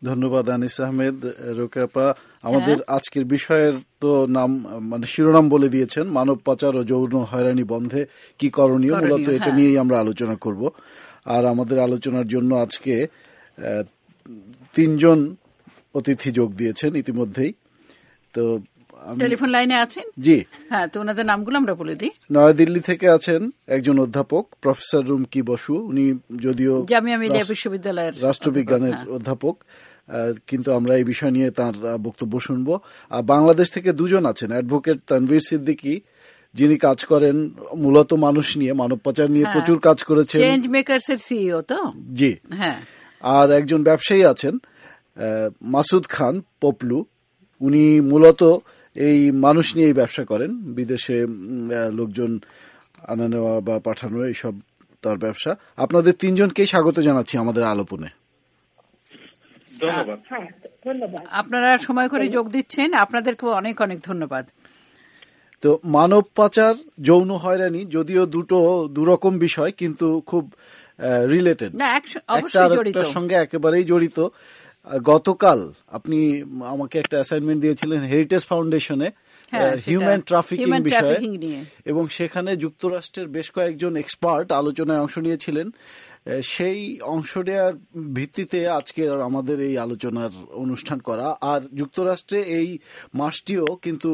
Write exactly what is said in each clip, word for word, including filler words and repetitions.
ধন্যবাদ আনিস আহমেদ। রোকেয়াপা, আমাদের আজকের বিষয়ের তো নাম মানে শিরোনাম বলে দিয়েছেন, মানব পাচার ও যৌন হয়রানি বন্ধে কি করণীয়। মূলত এটা নিয়েই আমরা আলোচনা করব। আর আমাদের আলোচনার জন্য আজকে তিনজন অতিথি যোগ দিয়েছেন ইতিমধ্যেই। তো টেলিফোন লাইনে আছেন? জি হ্যাঁ, তো ওনাদের নামগুলো আমরা বলে দিই। নয়াদিল্লি থেকে আছেন একজন অধ্যাপক প্রফেসর রুমকি বসু। উনি যদিও জামিয়া মিলিয়া বিশ্ববিদ্যালয়ের রাষ্ট্রবিজ্ঞানের অধ্যাপক, কিন্তু আমরা এই বিষয় নিয়ে তার বক্তব্য শুনব। আর বাংলাদেশ থেকে দুজন আছেন, অ্যাডভোকেট তানভীর সিদ্দিকী, যিনি কাজ করেন মূলত মানুষ নিয়ে, মানব পাচার নিয়ে প্রচুর কাজ করেছেন, চেঞ্জ মেকারস এর সিইও তো। জি হ্যাঁ। আর একজন ব্যবসায়ী আছেন মাসুদ খান পপলু। উনি মূলত এই মানুষ নিয়েই ব্যবসা করেন, বিদেশে লোকজন আনা নেওয়া বা পাঠানো এইসব তার ব্যবসা। আপনাদের তিনজনকেই স্বাগত জানাচ্ছি আমাদের আলোপনে। ধন্যবাদ। আপনারা সময় করে যোগ দিচ্ছেন, আপনাদেরকেও অনেক অনেক ধন্যবাদ। তো মানব পাচার, যৌন হয়রানি যদিও দুটো দুরকম বিষয়, কিন্তু খুব রিলেটেড, একটা আরেকটার সঙ্গে একেবারেই জড়িত। গতকাল আপনি আমাকে একটা অ্যাসাইনমেন্ট দিয়েছিলেন হেরিটেজ ফাউন্ডেশনে হিউম্যান ট্রাফিকিং বিষয়ে, এবং সেখানে যুক্তরাষ্ট্রের বেশ কয়েকজন এক্সপার্ট আলোচনায় অংশ নিয়েছিলেন। সেই অংশ নেওয়ার ভিত্তিতে আজকে আমাদের এই আলোচনার অনুষ্ঠান করা। আর যুক্তরাষ্ট্রে এই মাসটিও কিন্তু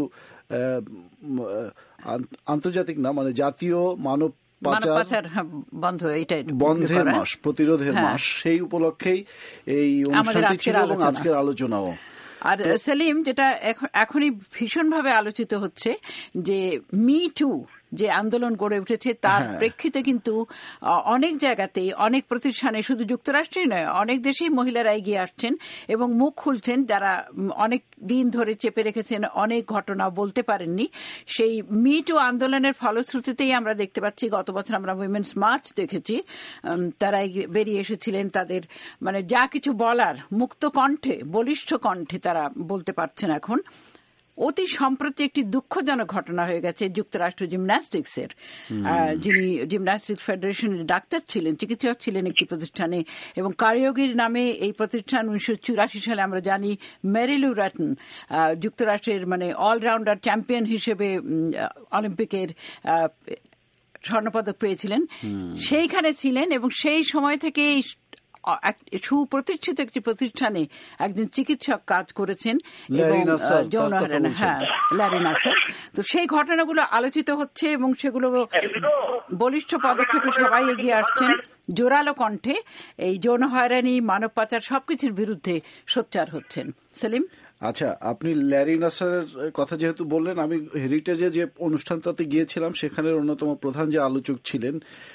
আন্তর্জাতিক না, মানে জাতীয় মানব পাচার বন্ধের মাস, প্রতিরোধের মাস। সেই উপলক্ষেই এই অনুষ্ঠানটি ছিল এবং আজকের আলোচনাও। আর সেলিম, যেটা এখনই ভীষণভাবে আলোচিত হচ্ছে যে মি টু যে আন্দোলন গড়ে উঠেছে, তার প্রেক্ষিতে কিন্তু অনেক জায়গাতেই, অনেক প্রতিষ্ঠানে, শুধু যুক্তরাষ্ট্রেই নয়, অনেক দেশেই মহিলারা এগিয়ে আসছেন এবং মুখ খুলছেন, যারা অনেক দিন ধরে চেপে রেখেছেন, অনেক ঘটনা বলতে পারেননি। সেই মি টু আন্দোলনের ফলশ্রুতিতেই আমরা দেখতে পাচ্ছি, গত বছর আমরা উইমেন্স মার্চ দেখেছি, তারা বেরিয়ে এসেছিলেন, তাদের মানে যা কিছু বলার মুক্ত কণ্ঠে, বলিষ্ঠ কণ্ঠে তারা বলতে পারছেন এখন। অতি সম্প্রতি একটি দুঃখজনক ঘটনা হয়ে গেছে যুক্তরাষ্ট্র জিমন্যাস্টিক্সের, যিনি জিমন্যাস্টিক্স ফেডারেশনের ডাক্তার ছিলেন, চিকিৎসক ছিলেন একটি প্রতিষ্ঠানে, এবং কারিওগির নামে এই প্রতিষ্ঠান উনিশশো চুরাশি সালে আমরা জানি মেরিলু রাটন যুক্তরাষ্ট্রের মানে অলরাউন্ডার চ্যাম্পিয়ন হিসেবে অলিম্পিকের স্বর্ণপদক পেয়েছিলেন, সেইখানে ছিলেন। এবং সেই সময় থেকে সুপ্রতিষ্ঠিত একটি প্রতিষ্ঠানে একজন চিকিৎসক কাজ করেছেন এবং যৌন হয়রানি, হ্যাঁ ল্যারি নাসার। তো সেই ঘটনাগুলো আলোচিত হচ্ছে এবং সেগুলো বলিষ্ঠ পদক্ষেপে সবাই এগিয়ে আসছেন জোরালো কণ্ঠে, এই যৌন হয়রানি, মানব পাচার সবকিছুর বিরুদ্ধে সোচ্চার হচ্ছেন। সেলিম, আচ্ছা, আপনি ল্যারি নাসারের কথা যেহেতু বললেন, আমি হেরিটেজে যে অনুষ্ঠানটাতে গিয়েছিলাম সেখানের অন্যতম প্রধান যে আলোচক ছিলেন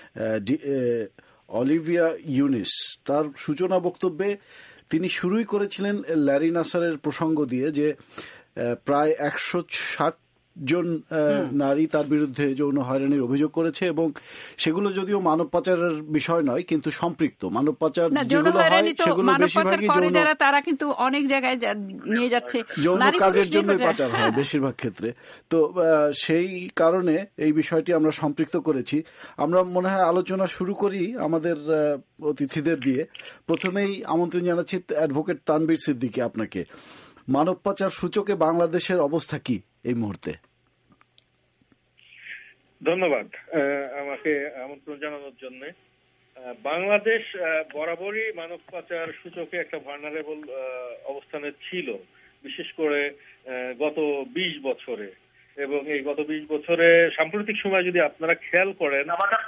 অলিভিয়া ইউনিস, তার সূচনা বক্তব্যে তিনি শুরুই করেছিলেন ল্যারি নাসারের প্রসঙ্গ দিয়ে যে প্রায় একশো ষাট জন নারী তার বিরুদ্ধে যৌন হয়রানির অভিযোগ করেছে, এবং সেগুলো যদিও মানব পাচারের বিষয় নয়, কিন্তু সম্পৃক্ত মানব পাচার যেগুলো হয় সেগুলো বেশিরভাগই যৌন, তারা কিন্তু অনেক জায়গায় নিয়ে যাচ্ছে, যৌন কাজের জন্য পাচার হয় বেশিরভাগ ক্ষেত্রে। তো সেই কারণে এই বিষয়টি আমরা সম্পৃক্ত করেছি। আমরা মনে হয় আলোচনা শুরু করি আমাদের অতিথিদের দিয়ে। প্রথমেই আমন্ত্রণ জানাচ্ছি অ্যাডভোকেট তানভীর সিদ্দিকী আপনাকে। মানব পাচার সূচকে বাংলাদেশের অবস্থা কি এই মুহূর্তে? ধন্যবাদ আমাকে আমন্ত্রণ জানানোর জন্য। বাংলাদেশ বরাবরই মানব পাচার সূচকে একটা ভালনারেবল অবস্থানে ছিল, বিশেষ করে গত বিশ বছরে। এবং এই গত বিশ বছরে সাম্প্রতিক সময় যদি আপনারা খেয়াল করেন,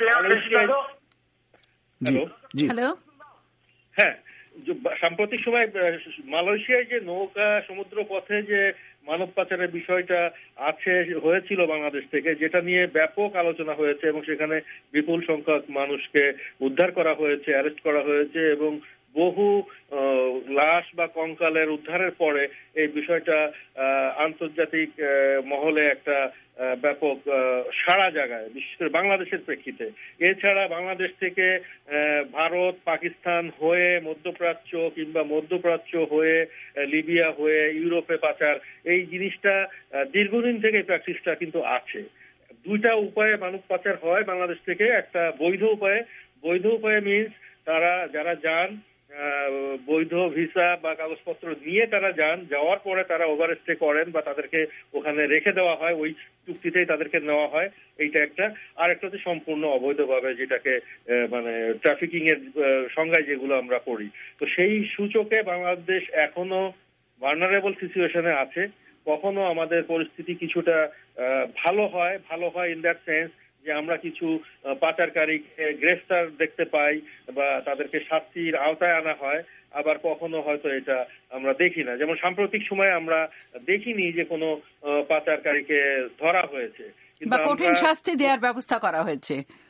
হ্যালো, হ্যাঁ, সাম্প্রতিক সময় মালয়েশিয়ায় যে নৌকা সমুদ্র পথে যে মানব পাচারের বিষয়টা আছে হয়েছিল বাংলাদেশ থেকে, যেটা নিয়ে ব্যাপক আলোচনা হয়েছে এবং সেখানে বিপুল সংখ্যক মানুষকে উদ্ধার করা হয়েছে, অ্যারেস্ট করা হয়েছে, এবং বহু লাশ বা কঙ্কালের উদ্ধারের পরে এই বিষয়টা আন্তর্জাতিক মহলে একটা ব্যাপক সারা জায়গায়, বিশেষ করে বাংলাদেশের প্রেক্ষিতে। এছাড়া বাংলাদেশ থেকে ভারত, পাকিস্তান হয়ে মধ্যপ্রাচ্য কিংবা মধ্যপ্রাচ্য হয়ে লিবিয়া হয়ে ইউরোপে পাচার, এই জিনিসটা দীর্ঘদিন থেকে প্র্যাকটিসটা কিন্তু আছে। দুইটা উপায়ে মানব পাচার হয় বাংলাদেশ থেকে। একটা বৈধ উপায়ে, বৈধ উপায়ে মিনস তারা যারা যান বৈধ ভিসা বা কাগজপত্র নিয়ে তারা যান, যাওয়ার পরে তারা ওভারস্টে করেন বা তাদেরকে ওখানে রেখে দেওয়া হয়, ওই চুক্তিতেই তাদেরকে নেওয়া হয়, এইটা একটা। আর একটা হচ্ছে সম্পূর্ণ অবৈধভাবে, যেটাকে মানে ট্রাফিকিং এর সংজ্ঞায় যেগুলো আমরা পড়ি। তো সেই সূচকে বাংলাদেশ এখনো ভালনারেবল সিচুয়েশনে আছে। কখনো আমাদের পরিস্থিতি কিছুটা ভালো হয়, ভালো হয় ইন দ্যাট সেন্স যে আমরা কিছু পাচারকারীকে গ্রেফতার দেখতে পাই বা তাদেরকে শাস্তির আওতায় আনা হয়, আবার কখনো হয়তো এটা আমরা দেখি না। যেমন সাম্প্রতিক সময়ে আমরা দেখিনি যে কোনো পাচারকারীকে ধরা হয়েছে, বা কঠিন শাস্তি দেওয়ার ব্যবস্থা করা হয়েছে।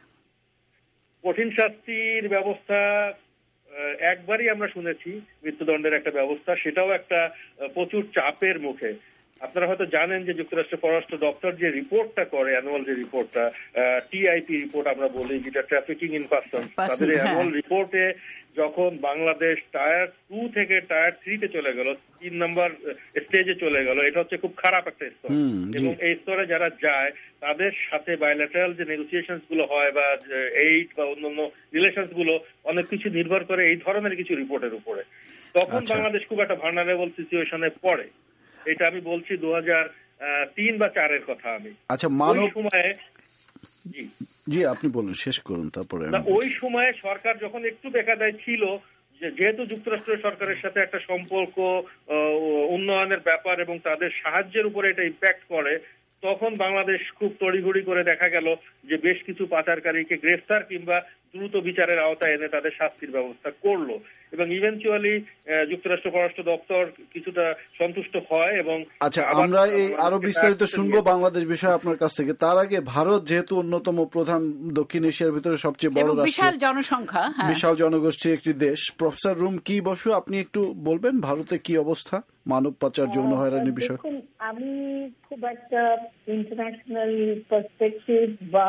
কঠিন শাস্তির ব্যবস্থা একবারই আমরা শুনেছি, মৃত্যুদণ্ডের একটা ব্যবস্থা, সেটাও একটা প্রচুর চাপের মুখে। আপনারা হয়তো জানেন যে যুক্তরাষ্ট্রের পররাষ্ট্র দপ্তর যে রিপোর্টটা করে, অ্যানুয়াল যে রিপোর্টটা, টিআইপি রিপোর্ট আমরা বলি, যেটা ট্রাফিকিং ইন কাস্টমস, তাদের অ্যানুয়াল রিপোর্টে যখন বাংলাদেশ টায়ার টু থেকে টায়ার থ্রিতে চলে গেল, তিন নম্বর স্টেজে চলে গেল, এটা হচ্ছে খুব খারাপ একটা স্তর। এবং এই স্তরে যারা যায় তাদের সাথে বায়োল্যাটারাল যে নেগোসিয়েশনস গুলো হয় বা এইড বা অন্যান্য রিলেশনস গুলো, অনেক কিছু নির্ভর করে এই ধরনের কিছু রিপোর্টের উপরে। তখন বাংলাদেশ খুব একটা ভালনারেবল সিচুয়েশনে পড়ে। এটা আমি বলছি দু হাজার তিন বা চারের কথা। আমি আচ্ছা মানব সময়ে জি জি আপনি বলুন, শেষ করুন। তারপরে ওই সময়ে সরকার যখন একটু বেকায়দায় ছিল, যেহেতু যুক্তরাষ্ট্রের সরকারের সাথে একটা সম্পর্ক, উন্নয়নের ব্যাপার এবং তাদের সাহায্যের উপরে এটা ইম্প্যাক্ট করে, তখন বাংলাদেশ খুব তড়িঘড়ি করে দেখা গেল যে বেশ কিছু পাচারকারীকে গ্রেফতার কিংবা দ্রুত বিচারের আওতায় এনে তাদের শাস্তির ব্যবস্থা করলো। এবং ইভেনচুয়ালি যুক্তরাষ্ট্র পররাষ্ট্র দপ্তর কিছুটা সন্তুষ্ট হয়। এবং আচ্ছা, আমরা এই আরো বিস্তারিত শুনবো বাংলাদেশ বিষয়ে আপনার কাছ থেকে। তার আগে ভারত যেহেতু অন্যতম প্রধান দক্ষিণ এশিয়ার ভিতরে সবচেয়ে বড় রাষ্ট্র, বিশাল জনসংখ্যা, বিশাল জনগোষ্ঠীর একটি দেশ, প্রফেসর রুমকি বসু, আপনি একটু বলবেন ভারতে কি অবস্থা মানব পাচার, যৌন হয়রানির বিষয়? আমি খুব একটা ইন্টারন্যাশনাল পার্সপেক্টিভ বা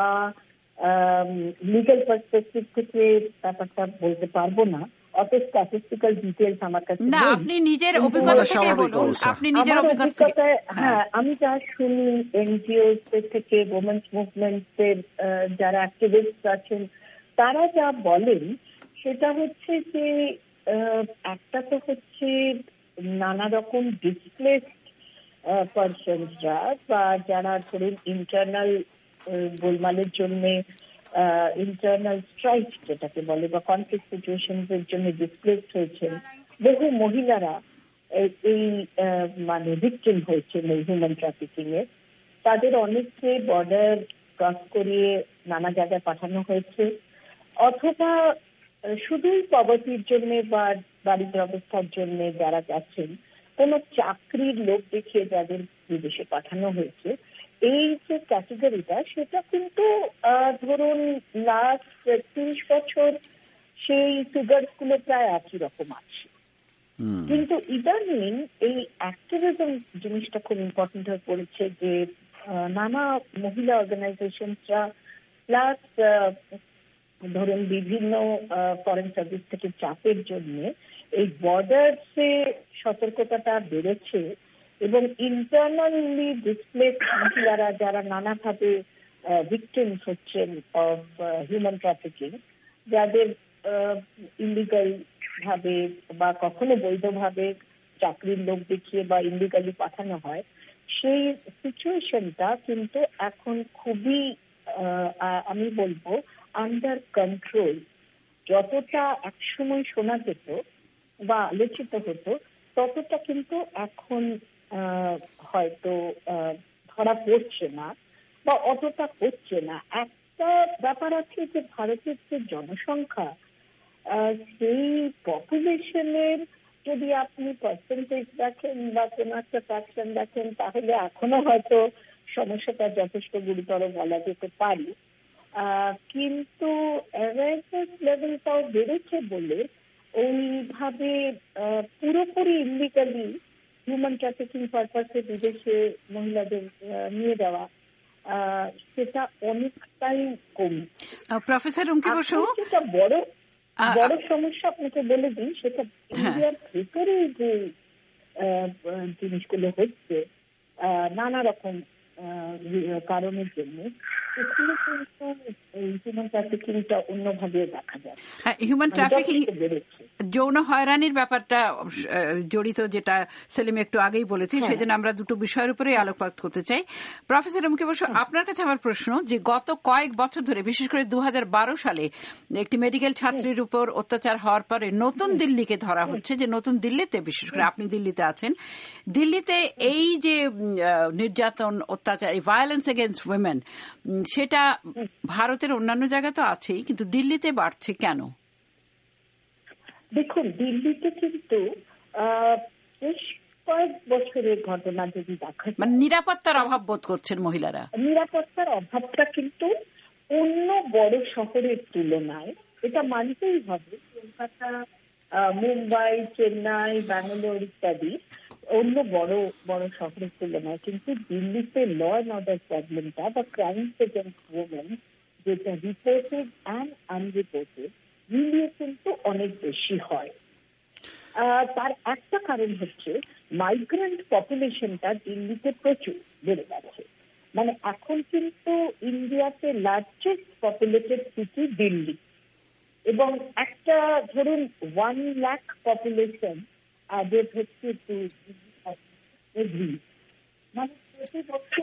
লিগ্যাল পার্সপেক্টিভ থেকে ব্যাপারটা বলতে পারবো না, অত স্ট্যাটিস্টিক্যাল ডিটেইলস আমার কাছে না। আপনি নিজের অভিজ্ঞতা থেকে বলুন, আপনি নিজের অভিজ্ঞতা। হ্যাঁ, আমি যা শুনি এনজিও থেকে, ওমেন্স মুভমেন্টের যারা অ্যাক্টিভিস্ট আছেন তারা যা বলেন সেটা হচ্ছে যে একটা তো হচ্ছে নানা রকম ডিসপ্লেসড পারসনসরা বা যারা ধরুন ইন্টারনাল গোলমালের জন্য, ইন্টারনাল স্ট্রাইক যেটাকে বলে বা কনফ্লিক্ট সিচুয়েশনস এর জন্য ডিসপ্লেসড হয়েছেন, বহু মহিলারা এই মানে ভিকটিম হয়েছেন এই হিউম্যান ট্রাফিকিং এর। তাদের অনেককে বর্ডার ক্রস করিয়ে নানা জায়গায় পাঠানো হয়েছে, অথবা শুধুই পভার্টির জন্য বা বাড়ির অবস্থার জন্য যারা গেছেন, কোন চাকরির লোক দেখিয়ে যাদের বিদেশে পাঠানো হয়েছে। এই যে ক্যাটেগরিটা, সেটা কিন্তু ধরুন লাস্ট তিরিশ বছর সেই ফিগার্স গুলো প্রায় একই রকম আছে। কিন্তু ইদানিং এই অ্যাক্টিভিজম জিনিসটা খুব ইম্পর্টেন্ট হয়ে পড়েছে, যে নানা মহিলা অর্গানাইজেশনসরা প্লাস ধরুন বিভিন্ন ফরেন সার্ভিস থেকে চাপের জন্য এই বর্ডার্সে সতর্কতাটা বেড়েছে এবং ইন্টারনালি ডিসপ্লেস মহিলারা যারা নানাভাবে ভিকটিমস হচ্ছেন অফ হিউম্যান ট্রাফিকিং, যাদের ইলিগাল ভাবে বা কখনো বৈধভাবে চাকরির লোক দেখিয়ে বা ইলিগালি পাঠানো হয়, সেই সিচুয়েশনটা কিন্তু এখন খুবই আমি বলবো আন্ডার কন্ট্রোল। যতটা একসময় শোনা যেত বা আলোচিত হতো, ততটা কিন্তু এখন হয়তো ধরা পড়ছে না বা অতটা হচ্ছে না। একটা ব্যাপার আছে যে ভারতের যে জনসংখ্যা, সেই পপুলেশনের যদি আপনি পার্সেন্টেজ দেখেন বা কোনো একটা ফ্র্যাকশন দেখেন, তাহলে এখনো হয়তো সমস্যাটা যথেষ্ট গুরুতর বলা যেতে পারে। কিন্তু অ্যাওয়ারনেস লেভেলটাও বেড়েছে বলে ওইভাবে পুরোপুরি ইলিগালি হিউম্যান ট্রাফিকিং পারপাসে বিদেশে মহিলাদের নিয়ে যাওয়া, সেটা অনেকটাই কমে। প্রফেসর রুমকি বসু, যেটা বড় বড় সমস্যা আপনাকে বলে দিই, সেটা ইন্ডিয়ার ভেতরে যে জিনিসগুলো হচ্ছে, নানা রকম কারণের জন্য সেখানে কিন্তু হিউম্যান ট্রাফিকিংটা অন্যভাবে দেখা যায়। হ্যাঁ, হিউম্যান ট্রাফিকিং, যৌন হয়রানির ব্যাপারটা জড়িত, যেটা সেলিম একটু আগেই বলেছে, সেই জন্য আমরা দুটো বিষয়ের উপরেই আলোকপাত করতে চাই। প্রফেসর এম কে বসু, আপনার কাছে আমার প্রশ্ন যে গত কয়েক বছর ধরে, বিশেষ করে দু হাজার বারো সালে একটি মেডিকেল ছাত্রীর উপর অত্যাচার হওয়ার পরে নতুন দিল্লিকে ধরা হচ্ছে, যে নতুন দিল্লিতে, বিশেষ করে আপনি দিল্লিতে আছেন, দিল্লিতে এই যে নির্যাতন, অত্যাচার, এই ভায়োলেন্স এগেইনস্ট উইমেন, সেটা ভারতের অন্যান্য জায়গা তো আছেই, কিন্তু দিল্লিতে বাড়ছে কেন? দেখুন, দিল্লিতে কিন্তু বেশ কয়েক বছরের ঘটনা যদি দেখা যায়, মানে নিরাপত্তার অভাব বোধ করছেন মহিলারা। নিরাপত্তার অভাবটা কিন্তু অন্য বড় শহরের তুলনায়, এটা মানতেই হবে, কলকাতা, মুম্বাই, চেন্নাই, ব্যাঙ্গালোর ইত্যাদি অন্য বড় বড় শহরের তুলনায় কিন্তু দিল্লিতে ল অ্যান্ড অর্ডার প্রবলেমটা বা ক্রাইমস এগেইনস্ট উইমেন, যেটা রিপোর্টেড অ্যান্ড আনরিপোর্টেড, মিলিয়ে কিন্তু অনেক বেশি হয়। তার একটা কারণ হচ্ছে মাইগ্রেন্ট পপুলেশনটা দিল্লিতে প্রচুর বেড়ে গেছে। মানে এখন কিন্তু ইন্ডিয়াতে লার্জেস্ট পপুলেটেড সিটি দিল্লি, এবং একটা ধরুন ওয়ান লাখ পপুলেশন আগে হচ্ছে টু এভরি, মানে প্রতি বছর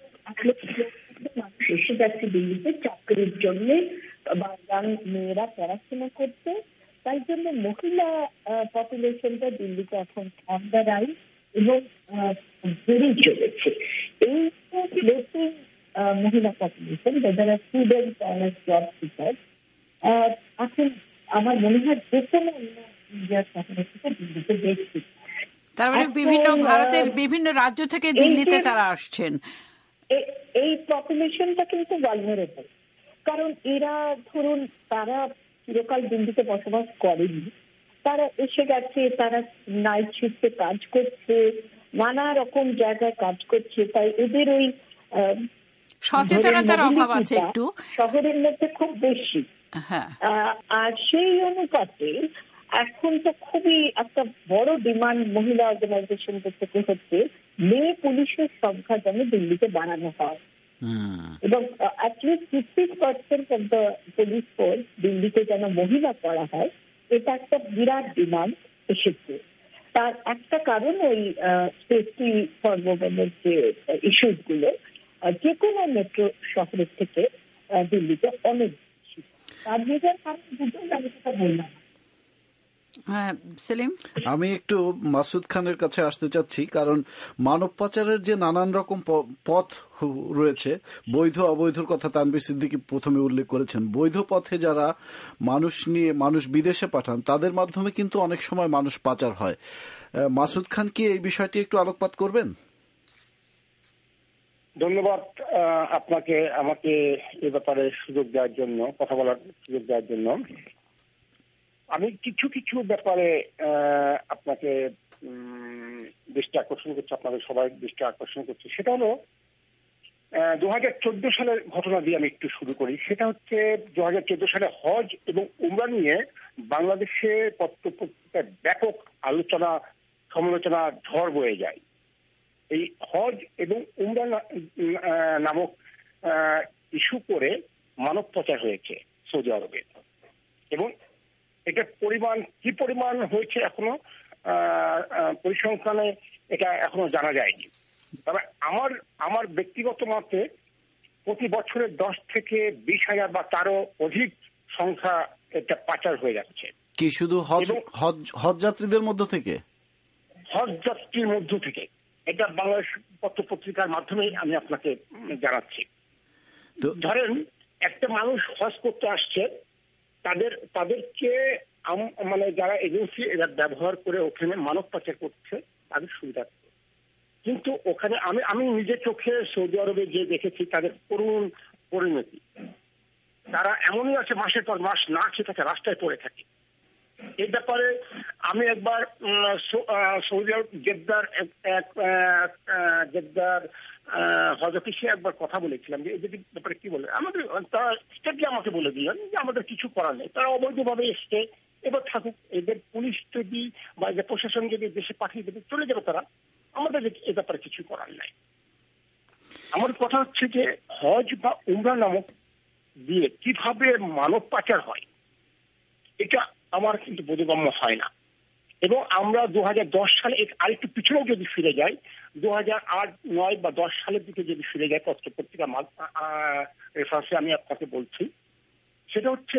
মানুষ এসে যাচ্ছে দিল্লিতে চাকরির জন্য বা ইয়াং মেয়েরা পড়াশোনা করতে। তাই জন্য মহিলা পপুলেশনটা দিল্লিতে এখন অন দ্য রাইজ এবং বেড়েই চলেছে। এই নতুন মহিলা পপুলেশন, যারা স্টুডেন্ট আর জব সিকার, এখন আমার মনে হয় যে কোনো অন্য ইন্ডিয়ার শহরের থেকে দিল্লিতে বেশি। তার মানে বিভিন্ন ভারতের বিভিন্ন রাজ্য থেকে দিল্লিতে তারা আসছেন। এই পপুলেশনটা কিন্তু ভালনারেবল, কারণ এরা ধরুন তারা চিরকাল দিল্লিতে বসবাস করেনি, তারা এসে গেছে, তারা নাইট শিফটে কাজ করছে, নানা রকম জায়গায় কাজ করছে, তাই এদের ওই সচেতনতার অভাব আছে একটু শহরের মধ্যে খুব বেশি। আর সেই অনুপাতে এখন তো খুবই একটা বড় ডিমান্ড মহিলা অর্গানাইজেশন থেকে হচ্ছে মেয়ে পুলিশের সংখ্যা যেন দিল্লিতে বাড়ানো হয়, এবং at least fifty percent of the police force দিল্লিতে যেন মহিলা করা হয়। এটা একটা বিরাট ডিমান্ড এসেছে। তার একটা কারণ ওই সেফটি ফর ওমেনের যে ইস্যুস গুলো যে কোনো মেট্রো শহরের থেকে দিল্লিতে অনেক বেশি। তার নিজের কারণ দুটোই আমি সেটা বললাম। আমি একটু মাসুদ খানের কাছে আসতে চাচ্ছি, কারণ মানব পাচারের যে নানান রকম পথ রয়েছে, বৈধ অবৈধর কথা তানভীর সিদ্দিকী প্রথমে উল্লেখ করেছেন। বৈধ পথে যারা মানুষ নিয়ে মানুষ বিদেশে পাঠান, তাদের মাধ্যমে কিন্তু অনেক সময় মানুষ পাচার হয়। মাসুদ খান কি এই বিষয়টি একটু আলোকপাত করবেন? ধন্যবাদ আপনাকে, আমাকে এ ব্যাপারে সুযোগ দেওয়ার জন্য, কথা বলার সুযোগ দেওয়ার জন্য। আমি কিছু কিছু ব্যাপারে আপনাকে দৃষ্টি আকর্ষণ করছি, আপনাদের সবাই দৃষ্টি আকর্ষণ করছি। সেটা হলো দু হাজার চোদ্দ সালের ঘটনা দিয়ে আমি একটু শুরু করি। সেটা হচ্ছে দু হাজার চোদ্দ সালে হজ এবং উমরা নিয়ে বাংলাদেশে পত্রপত্রিকায় ব্যাপক আলোচনা সমালোচনা ঝড় বয়ে যায়। এই হজ এবং উমরা নামক ইস্যু করে মানব পাচার হয়েছে সৌদি আরবে, এবং এটার পরিমাণ কি পরিমাণ হয়েছে এখনো পরিসংখ্যানে এটা এখনো জানা যায়নি। তবে আমার আমার ব্যক্তিগত মতে প্রতি বছরে দশ থেকে বিশ হাজার বা তারও অধিক সংখ্যা এটা পাচার হয়ে যাচ্ছে। কি শুধু হজ হজ যাত্রীদের মধ্য থেকে? হজ যাত্রীর মধ্য থেকে, এটা বাংলাদেশ পত্র পত্রিকার মাধ্যমেই আমি আপনাকে জানাচ্ছি। ধরেন একটা মানুষ হজ করতে আসছে, তাদের তাদেরকে মানে যারা এজেন্সি এরা ব্যবহার করে ওখানে মানব পাচার করছে তাদের সুবিধা। কিন্তু ওখানে আমি আমি নিজের চোখে সৌদি আরবে যে দেখেছি তাদের করুণ পরিণতি। তারা এমনই আছে মাসের পর মাস না খেয়ে থাকে, রাস্তায় পড়ে থাকে। এই ব্যাপারে আমি একবার সৌদি আরব জেদ্দার জেদ্দার হজ অফিসে একবার কথা বলেছিলাম যে এই ব্যাপারে কি বলে। আমাদের তারা স্টেটলি আমাকে বলে দিলেন যে আমাদের কিছু করার নেই, তারা অবৈধভাবে এসছে, এবার থাকুক, এদের পুলিশ যদি বা এদের প্রশাসন যদি দেশে পাঠিয়ে দেবে চলে যাবে তারা, আমাদের এ ব্যাপারে কিছু করার নাই। আমার কথা হচ্ছে যে হজ বা উমরা নামক দিয়ে কিভাবে মানব পাচার হয় এটা আমার কিন্তু বোধগম্য হয় না। এবং আমরা দু হাজার দশ সালে আরেকটু পিছনে যদি ফিরে যাই, দু হাজার আট নয় বা দশ সালের দিকে যদি ফিরে যাই, পত্র পত্রিকা রেফারেন্সে আমি আপনাকে বলছি, সেটা হচ্ছে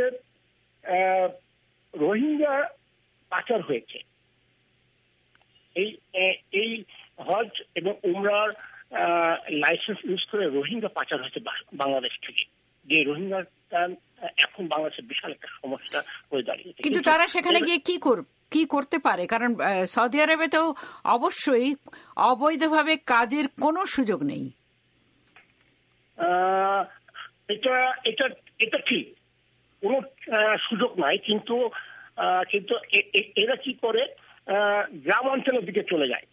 রোহিঙ্গা পাচার হয়েছে। এই এই হজ এবং উমরার লাইসেন্স ইউজ করে রোহিঙ্গা পাচার হয়েছে বাংলাদেশ থেকে, যে রোহিঙ্গা এখন বাংলাদেশের বিশাল একটা সমস্যা হয়ে দাঁড়িয়েছে। কিন্তু তারা সেখানে গিয়ে কি করবে, কি করতে পারে? কারণ সৌদি আরবে তো অবশ্যই অবৈধভাবে কাজের কোনো সুযোগ নেই। এটা এটা এটা ঠিক, কোনো সুযোগ নাই, কিন্তু কিন্তু এরা কি করে গ্রাম অঞ্চলের দিকে চলে যায়।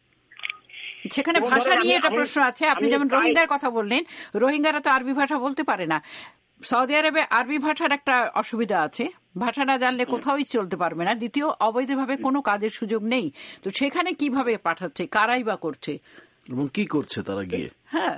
সেখানে ভাষা নিয়ে একটা প্রশ্ন আছে। আপনি যেমন রোহিঙ্গার কথা বললেন, রোহিঙ্গারা তো আরবি ভাষা বলতে পারে না। সৌদি আরবে আরবি ভাষার একটা অসুবিধা আছে, ভাষা না জানলে কোথাওই চলতে পারবে না। দ্বিতীয়, অবৈধভাবে কোনো কাজের সুযোগ নেই। তো সেখানে কিভাবে পাঠাচ্ছে, কারাই বা করছে এবং কি করছে তারা গিয়ে? হ্যাঁ,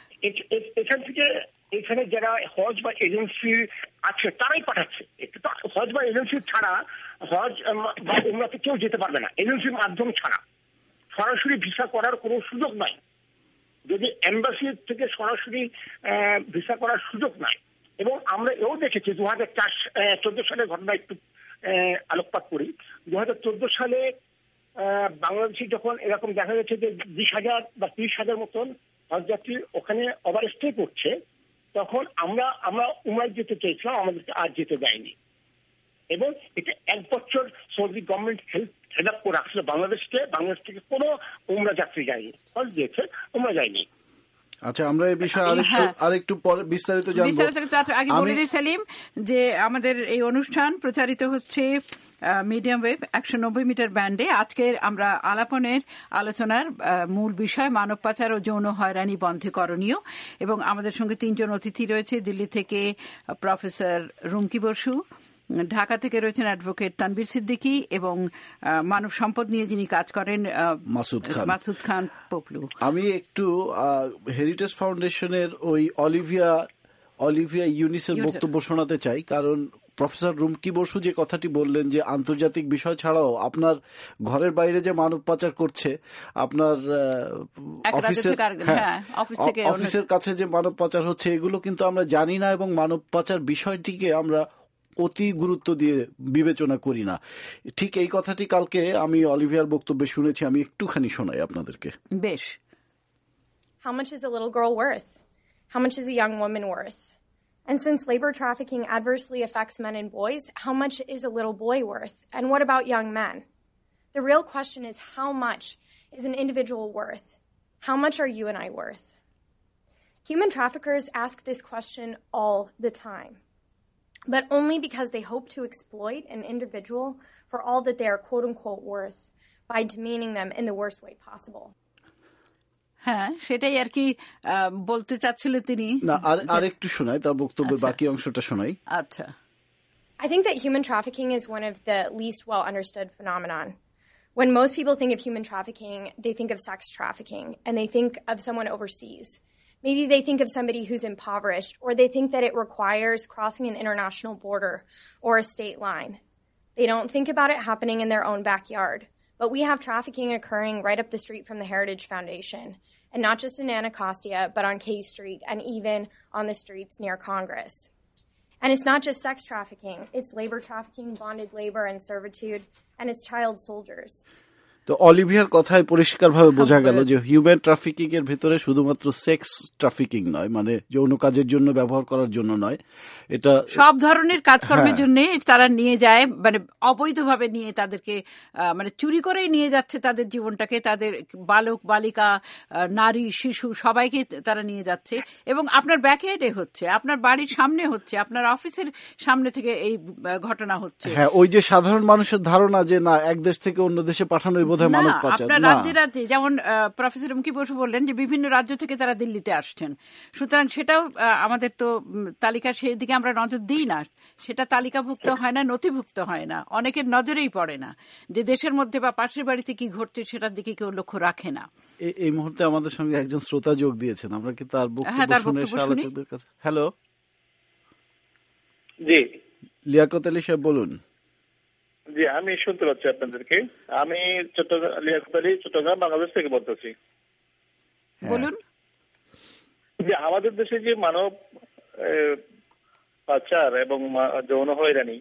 এখান থেকে এখানে যারা হজ বা এজেন্সি আছে তারাই পাঠাচ্ছে। হজ বা এজেন্সি ছাড়া হজ বা উমরাতে কেউ যেতে পারবে না, এজেন্সির মাধ্যম ছাড়া। সরাসরি ভিসা করার কোনো সুযোগ নাই, যদি এম্বাসি থেকে সরাসরি ভিসা করার সুযোগ নাই। এবং আমরা এও দেখেছি দু হাজার চার চোদ্দ সালের ঘটনা একটু আলোকপাত করি। দু হাজার চোদ্দ সালে বাংলাদেশি যখন এরকম দেখা গেছে যে বিশ হাজার বা ত্রিশ হাজার মতন হজযাত্রী ওখানে ওভার স্টে করছে, তখন আমরা আমরা উমরায় যেতে চেয়েছিলাম, আমাদেরকে আর যেতে দেয়নি। এবং এটা এক বছর সৌদি গভর্নমেন্ট হেল্প হেল্প করে রাখছিল বাংলাদেশকে। বাংলাদেশ থেকে কোনো উমরা যাত্রী যায়নি, হজ দিয়েছে, উমরা যায়নি। আচ্ছা, আমরা এই বিষয়ে আরেকটু আরেকটু পরে বিস্তারিত জানবো। আগে বলে দিই সেলিম যে আমাদের এই অনুষ্ঠান প্রচারিত হচ্ছে মিডিয়াম ওয়েভ একশো নব্বই মিটার ব্যান্ডে। আজকের আমরা আলাপনের আলোচনার মূল বিষয় মানব পাচার ও যৌন হয়রানি বন্ধে করণীয়। এবং আমাদের সঙ্গে তিনজন অতিথি রয়েছে। দিল্লি থেকে প্রফেসর রুমকি বসু, ঢাকা থেকে রয়েছেন অ্যাডভোকেট তানভীর সিদ্দিকী এবং মানব সম্পদ নিয়ে যিনি কাজ করেন মাসুদ খান মাসুদ খান পপলু। আমি একটু হেরিটেজ ফাউন্ডেশনের ওই অলিভিয়া অলিভিয়া ইউনিসের বক্তব্য শোনাতে চাই, কারণ প্রফেসর রুমকি বসু যে কথাটি বললেন যে আন্তর্জাতিক বিষয় ছাড়াও আপনার ঘরের বাইরে যে মানব পাচার করছে, আপনার অফিসের অফিসের কাছে যে মানব পাচার হচ্ছে, এগুলো কিন্তু আমরা জানি না এবং মানব পাচার বিষয়টিকে আমরা অতি গুরুত্ব দিয়ে বিবেচনা করি না। ঠিক এই কথাটি কালকে আমি অলিভিয়ার বক্তব্যে শুনেছি, আমি একটুখানি শোনাই আপনাদেরকে। বেশ। How much is a little girl worth? How much is a young woman worth? And since labor trafficking adversely affects men and boys, how much is a little boy worth? And what about young men? The real question is, how much is an individual worth? How much are you and I worth? Human traffickers ask this question all the time, but only because they hope to exploit an individual for all that they are quote-unquote worth by demeaning them in the worst way possible. হ্যাঁ, সেটাই আর কি বলতে চাচ্ছিলেন তিনি। না, আর একটু শোনাই, তার বক্তব্যের বাকি অংশটা শোনাই। আচ্ছা। I think that human trafficking is one of the least well understood phenomenon. When most people think of human trafficking, they think of sex trafficking, and they think of someone overseas. Maybe they think of somebody who's impoverished, or they think that it requires crossing an international border or a state line. They don't think about it happening in their own backyard. But we have trafficking occurring right up the street from the Heritage Foundation, and not just in Anacostia, but on K Street and even on the streets near Congress. And it's not just sex trafficking, it's labor trafficking, bonded labor and servitude, and it's child soldiers. তো অলিভিয়ার কথায় পরিষ্কারভাবে বোঝা গেল যে human trafficking এর ভেতরে শুধুমাত্র সেক্স ট্রাফিকিং নয়, মানে যৌন কাজের জন্য ব্যবহার করার জন্য নয়, এটা সব ধরনের কাজকর্মের জন্য তারা নিয়ে যায়, মানে অবৈধভাবে নিয়ে তাদেরকে মানে চুরি করেই নিয়ে যাচ্ছে তাদের জীবনটাকে, তাদের বালক বালিকা নারী শিশু সবাইকে তারা নিয়ে যাচ্ছে। এবং আপনার ব্যাকয়ার্ডে হচ্ছে, আপনার বাড়ির সামনে হচ্ছে, আপনার অফিসের সামনে থেকে এই ঘটনা হচ্ছে। হ্যাঁ, ওই যে সাধারণ মানুষের ধারণা যে না এক দেশ থেকে অন্য দেশে পাঠানোই বোধহয় মানব পাচার না। রাজ্যে রাজ্যে যেমন প্রফেসর এম কে বসু বললেন যে বিভিন্ন রাজ্য থেকে তারা দিল্লিতে আসছেন, সুতরাং সেটাও আমাদের তো তালিকা সেই দিকে আমরা নজর দিই না, সেটা তালিকাভুক্ত হয় না, নথিভুক্ত হয় না, অনেকের নজরেই পড়ে না যে দেশের মধ্যে বা পাশের বাড়িতে কি ঘটছে সেটার দিকে কেউ লক্ষ্য রাখে না। এই মুহূর্তে আমাদের সঙ্গে একজন শ্রোতা যোগ দিয়েছেন, আমরা কি তার বক্তব্য শুনে আলোচকদের কাছে। হ্যালো, জি লিয়াকত আলী সাহেব বলুন। জি আমি শুনতে পাচ্ছি আপনাদেরকে। আমি চট্টগ্রাম, লিয়াকত আলী, চট্টগ্রাম, বাংলাদেশ থেকে বলতেছি। বলুন। যে আমাদের দেশে যে মানব পাচার এবং যৌন হয়রানি,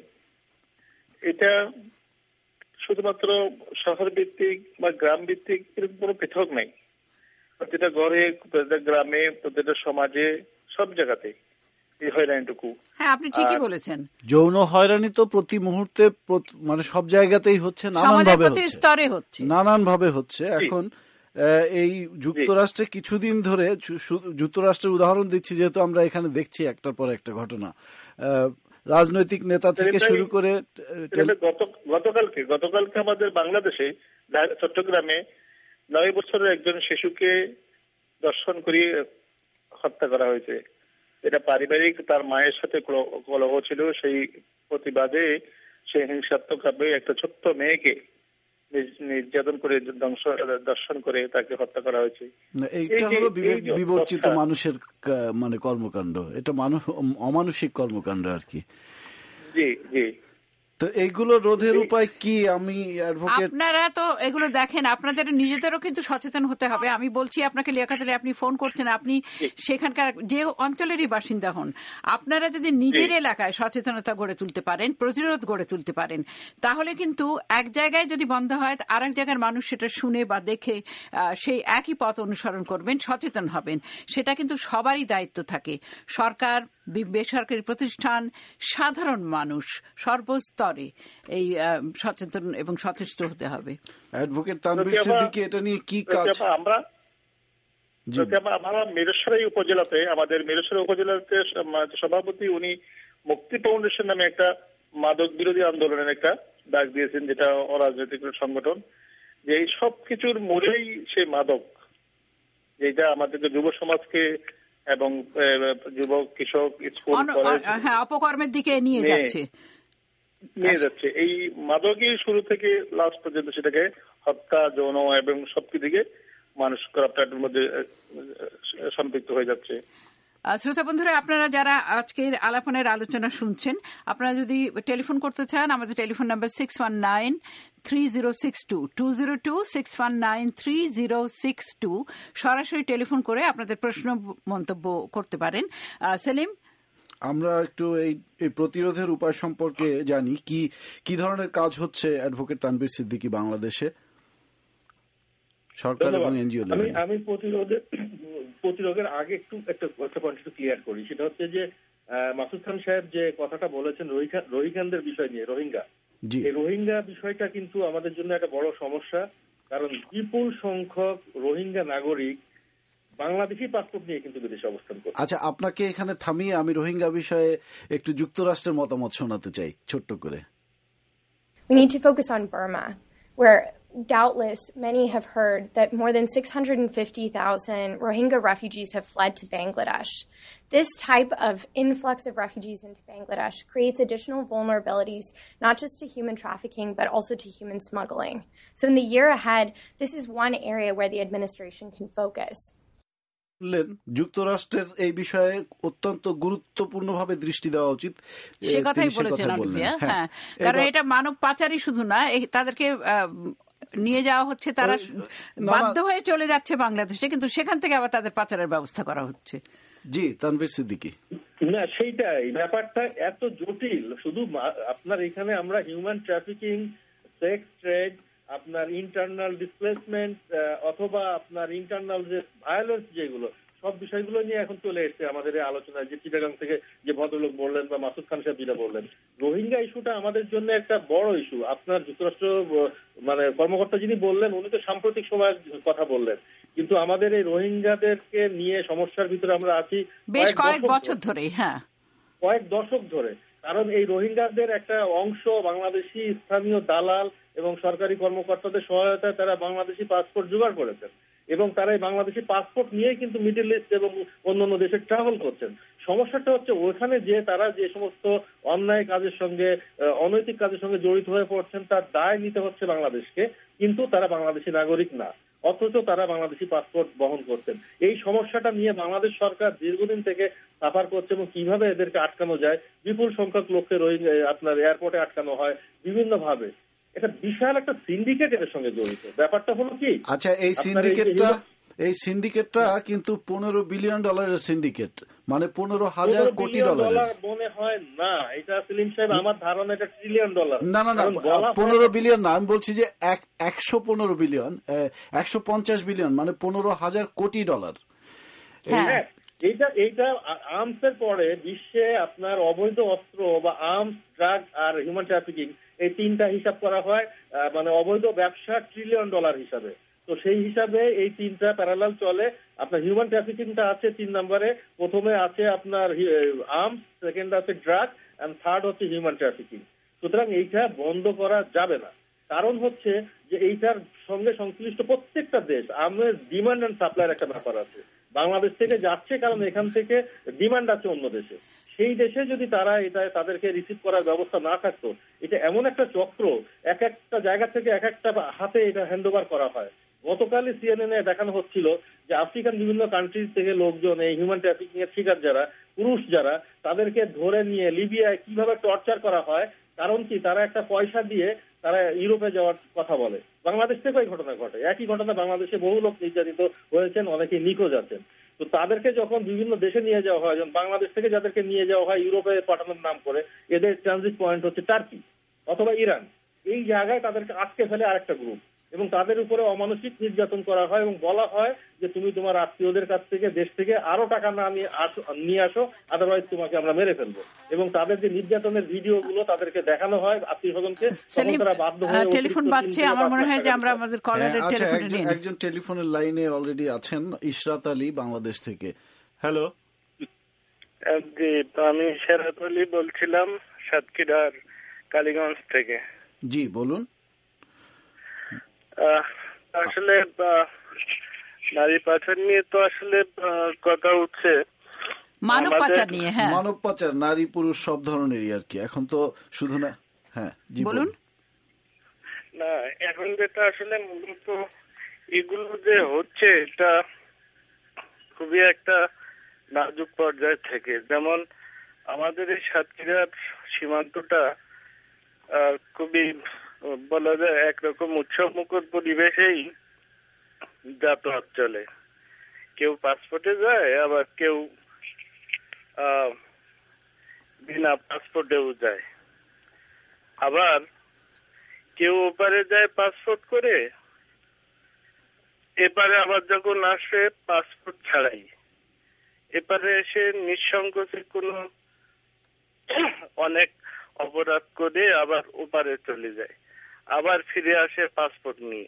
এটা শুধুমাত্র শহর ভিত্তিক বা গ্রাম ভিত্তিক এরকম কোনো পৃথক নাই। প্রতিটা ঘরে, প্রতিটা গ্রামে, প্রতিটা সমাজে, সব জায়গাতে এই হয়রানিটুকু। হ্যাঁ, আপনি ঠিকই বলেছেন। যৌন হয়রানি তো প্রতি মুহূর্তে মানে সব জায়গাতেই হচ্ছে, নানান ভাবে হচ্ছে, নানান ভাবে হচ্ছে। এখন এই যুক্তরাষ্ট্রে কিছুদিন ধরে, যুক্তরাষ্ট্রের উদাহরণ দিচ্ছি যেহেতু আমরা এখানে দেখছি একটার পর একটা ঘটনা, রাজনৈতিক নেতা থেকে শুরু করে গতকালকে গতকালকে আমাদের বাংলাদেশে চট্টগ্রামে নয় বছরের একজন শিশুকে ধর্ষণ করিয়ে হত্যা করা হয়েছে। এটা পারিবারিক, তার মায়ের সাথে কলহ ছিল, সেই প্রতিবাদে সে হিংসাত্মকভাবে একটা ছোট্ট মেয়েকে নির্যাতন করে দর্শন করে তাকে হত্যা করা হয়েছে। এইটা হলো বিবর্চিত মানুষের মানে কর্মকাণ্ড, এটা মানুষ অমানসিক কর্মকাণ্ড আর কি। জি জি। তো এইগুলো রোধের উপায় কি? আমি আপনারা তো এগুলো দেখেন, আপনাদের নিজেদেরও কিন্তু সচেতন হতে হবে। আমি বলছি আপনাকে, লিয়াকত আলী, আপনি ফোন করছেন, আপনি সেখানকার যে অঞ্চলেরই বাসিন্দা হন, আপনারা যদি নিজের এলাকায় সচেতনতা গড়ে তুলতে পারেন, প্রতিরোধ গড়ে তুলতে পারেন, তাহলে কিন্তু এক জায়গায় যদি বন্ধ হয় আর এক জায়গার মানুষ সেটা শুনে বা দেখে সেই একই পথ অনুসরণ করবেন, সচেতন হবেন। সেটা কিন্তু সবারই দায়িত্ব থাকে, সরকার, বেসরকারি প্রতিষ্ঠান, সাধারণ মানুষ, সর্বস্তরে এই সচেতন এবং সচেষ্ট হতে হবে। অ্যাডভোকেট তানভীর সিদ্দিকী, এটা নিয়ে কি কাজ? আমরা আমরা মিরসরাই উপজেলাতে, আমাদের মিরসরাই উপজেলাতে সভাপতি উনি মুক্তি ফাউন্ডেশন নামে একটা মাদক বিরোধী আন্দোলনের একটা ডাক দিয়েছেন, যেটা অরাজনৈতিক সংগঠন, যে এই সব কিছুর মূলেই সে মাদক, যেটা আমাদেরকে যুব সমাজকে এবং যুবক, কৃষক, স্কুল, কলেজ অপকর্মের দিকে নিয়ে যাচ্ছে নিয়ে যাচ্ছে এই মাদকই শুরু থেকে লাস্ট পর্যন্ত সেটাকে হত্যা, যৌন এবং সবকিছু দিকে মানুষ করাপ্টের মধ্যে সম্পৃক্ত হয়ে যাচ্ছে। শ্রোতা বন্ধুরা, আপনারা যারা আজকের আলাপনের আলোচনা শুনছেন, আপনারা যদি টেলিফোন করতে চান, আমাদের telephone number six one nine three zero six two two zero two six one nine three zero six two সরাসরি টেলিফোন করে আপনাদের প্রশ্ন মন্তব্য করতে পারেন। সেলিম, আমরা একটু এই প্রতিরোধের উপায় সম্পর্কে জানি, কি কি ধরনের কাজ হচ্ছে অ্যাডভোকেট তানভীর সিদ্দিকী বাংলাদেশে, সরকার এবং এনজিও লেভেলে? আমি আমি প্রতিরোধের প্রতিরোধের আগে একটু একটা পয়েন্ট একটু ক্লিয়ার করি। সেটা হচ্ছে যে মাসুদ খান সাহেব যে কথাটা বলেছেন রোহিঙ্গাদের বিষয় নিয়ে, রোহিঙ্গা, এই রোহিঙ্গা বিষয়টা কিন্তু আমাদের জন্য একটা বড় সমস্যা, কারণ বিপুল সংখ্যক রোহিঙ্গা নাগরিক বাংলাদেশি পাসপোর্ট নিয়ে কিন্তু বিদেশে অবস্থান করে। আচ্ছা, আপনাকে এখানে থামিয়ে আমি রোহিঙ্গা বিষয়ে একটু যুক্তরাষ্ট্রের মতামত শোনাতে চাই ছোট্ট করে। We need to focus on Burma, where doubtless many have heard that more than six hundred fifty thousand Rohingya refugees have fled to Bangladesh. This type of influx of refugees into Bangladesh creates additional vulnerabilities, not just to human trafficking, but also to human smuggling. So in the year ahead, this is one area where the administration can focus. যুক্তরাষ্ট্রের এই বিষয়ে অত্যন্ত গুরুত্বপূর্ণভাবে দৃষ্টি দেওয়া উচিত, সে কথাই বলেছেন অলিভিয়া। হ্যাঁ, কারণ এটা মানব পাচারই শুধু না, তাদেরকে নিয়ে যাওয়া হচ্ছে, তারা বাধ্য হয়ে চলে যাচ্ছে বাংলাদেশে, কিন্তু সেখান থেকে আবার তাদের পাচারের ব্যবস্থা করা হচ্ছে। জি, তানভীর সিদ্দিকী। না, সেইটাই ব্যাপারটা এত জটিল। শুধু আপনার এখানে আমরা হিউম্যান ট্রাফিকিং, সেক্স ট্রেড, আপনার ইন্টারনাল ডিসপ্লেসমেন্ট অথবা আপনার ইন্টারনাল যে ভায়োলেন্স, যেগুলো সব বিষয়গুলো নিয়ে এখন চলে এসছে আমাদের এই আলোচনায়। যে চিটাগাং থেকে যে ভদ্রলোক বললেন বা মাসুদ খান সাহেব যেটা বললেন, রোহিঙ্গা ইস্যুটা আমাদের জন্য একটা বড় ইস্যু। আপনার যুক্তরাষ্ট্র মানে কর্মকর্তা যিনি বললেন, উনি তো সাম্প্রতিক সময়ের কথা বললেন, কিন্তু আমাদের এই রোহিঙ্গাদেরকে নিয়ে সমস্যার ভিতরে আমরা আছি বেশ কয়েক বছর ধরে, হ্যাঁ কয়েক দশক ধরে। কারণ এই রোহিঙ্গাদের একটা অংশ বাংলাদেশি স্থানীয় দালাল এবং সরকারি কর্মকর্তাদের সহায়তায় তারা বাংলাদেশি পাসপোর্ট জোগাড় করেছেন এবং তারা এই বাংলাদেশি পাসপোর্ট নিয়েই কিন্তু মিডল ইস্ট এবং অন্যান্য দেশে ট্রাভেল করছেন। সমস্যাটা হচ্ছে ওখানে যে তারা যে সমস্ত অন্যায় কাজের সঙ্গে অনৈতিক কাজের সঙ্গে জড়িত হয়ে পড়ছেন তার দায় নিতে হচ্ছে বাংলাদেশকে, কিন্তু তারা বাংলাদেশি নাগরিক না, অথচ তারা বাংলাদেশি পাসপোর্ট বহন করতেন। এই সমস্যাটা নিয়ে বাংলাদেশ সরকার দীর্ঘদিন থেকে সাফার করছে এবং কিভাবে এদেরকে আটকানো যায়। বিপুল সংখ্যক লোককে রোহিঙ্গা আপনার এয়ারপোর্টে আটকানো হয় বিভিন্ন ভাবে। এটা বিশাল একটা সিন্ডিকেট এর সঙ্গে জড়িত। ব্যাপারটা হলো কি, আচ্ছা এই সিন্ডিকেটটা এই সিন্ডিকেটটা কিন্তু পনেরো বিলিয়ন ডলারের সিন্ডিকেট, মানে পনেরো হাজার কোটি ডলার মনে হয় না। এটা সেলিম সাহেব আমার ধারণা এটা ট্রিলিয়ন ডলার। না না না পনেরো বিলিয়ন না, আমি বলছি যে একশো পনেরো বিলিয়ন একশো পঞ্চাশ বিলিয়ন মানে পনেরো হাজার কোটি ডলার। এইটা এইটা আর্মসের পরে বিশ্বে আপনার অবৈধ অস্ত্র বা আর্মস, ড্রাগ আর হিউম্যান ট্রাফিকিং এই তিনটা হিসাব করা হয় মানে অবৈধ ব্যবসা ট্রিলিয়ন ডলার হিসাবে। তো সেই হিসাবে এই তিনটা প্যারালাল চলে। আপনার হিউম্যান ট্রাফিকিংটা আছে তিন নম্বরে, প্রথমে আছে আপনার আর্মস, সেকেন্ড আছে ড্রাগ এন্ড থার্ড হচ্ছে হিউম্যান ট্রাফিকিং। সুতরাং এইটা বন্ধ করা যাবে না। কারণ হচ্ছে যে এইটার সঙ্গে সংশ্লিষ্ট প্রত্যেকটা দেশ আর্মের ডিমান্ড এন্ড সাপ্লাইয়ের একটা ব্যাপার আছে। বাংলাদেশ থেকে যাচ্ছে কারণ এখান থেকে ডিমান্ড আছে অন্য দেশে, সেই দেশে যদি তারা এটা তাদেরকে রিসিভ করার ব্যবস্থা না থাকতো, এটা এমন একটা চক্র, এক একটা জায়গা থেকে এক একটা হাতে এটা হ্যান্ড ওভার করা হয়। গতকালই সিএনএন এ দেখানো হচ্ছিল যে আফ্রিকান বিভিন্ন কান্ট্রি থেকে লোকজন এই হিউম্যান ট্রাফিকিং এর শিকার যারা পুরুষ যারা তাদেরকে ধরে নিয়ে লিবিয়ায় কিভাবে টর্চার করা হয়। কারণ কি, তারা একটা পয়সা দিয়ে তারা ইউরোপে যাওয়ার কথা বলে। বাংলাদেশ থেকে এই ঘটনা ঘটে, একই ঘটনা বাংলাদেশে বহু লোক নির্যাতিত হয়েছেন, অনেকে নিখোঁজ আছেন। তো তাদেরকে যখন বিভিন্ন দেশে নিয়ে যাওয়া হয়, যেমন বাংলাদেশ থেকে যাদেরকে নিয়ে যাওয়া হয় ইউরোপে পাঠানোর নাম করে, এদের ট্রানজিট পয়েন্ট হচ্ছে টার্কি অথবা ইরান। এই জায়গায় তাদেরকে আটকে ফেলে আরেকটা গ্রুপ এবং তাদের উপরে অমানসিক নির্যাতন করা হয় এবং বলা হয় যে তুমি তোমার আত্মীয়দের কাছ থেকে দেশ থেকে আরো টাকা না নিয়ে আসো, আদারওয়াইজ তোমাকে আমরা মেরে ফেলবো। এবং তাদের যে নির্যাতনের ভিডিও গুলো তাদেরকে দেখানো হয় আত্মীয় স্বজনকে, তখন তারা বাধ্য হয়ে টেলিফোন পাচ্ছে। আমার মনে হয় যে আমরা আমাদের কলারের টেলিফোনে নিয়ে একজন টেলিফোনের লাইনে অলরেডি আছেন, ইশরাত আলী বাংলাদেশ থেকে। হ্যালো, জি আমি ইশরাত আলী বলছিলাম সাতক্ষীরার কালীগঞ্জ থেকে। জি বলুন। আসলে নারী পাচার নিয়ে তো আসলে কথা উঠছে, মানব পাচার নিয়ে। হ্যাঁ, মানব পাচার নারী পুরুষ সব ধরনেরই আর কি, এখন তো শুধু না। হ্যাঁ জি বলুন। না এখন যেটা আসলে মূলত এগুলো যে হচ্ছে এটা খুবই একটা নাজুক পর্যায় থেকে, যেমন আমাদের এই সাতক্ষীরার সীমান্তটা খুবই বলা যায় একরকম উৎসব মুখর পরিবেশেই যাতায়াত চলে। কেউ পাসপোর্টে যায়, আবার কেউ বিনা পাসপোর্টেও যায়, আবার কেউ ওপারে যায় পাসপোর্ট করে, এপারে আবার যখন আসে পাসপোর্ট ছাড়াই, এপারে এসে নিঃসংকোচে কোনো অনেক অপরাধ করে আবার ওপারে চলে যায়, আবার ফিরে আসে পাসপোর্ট নিয়ে।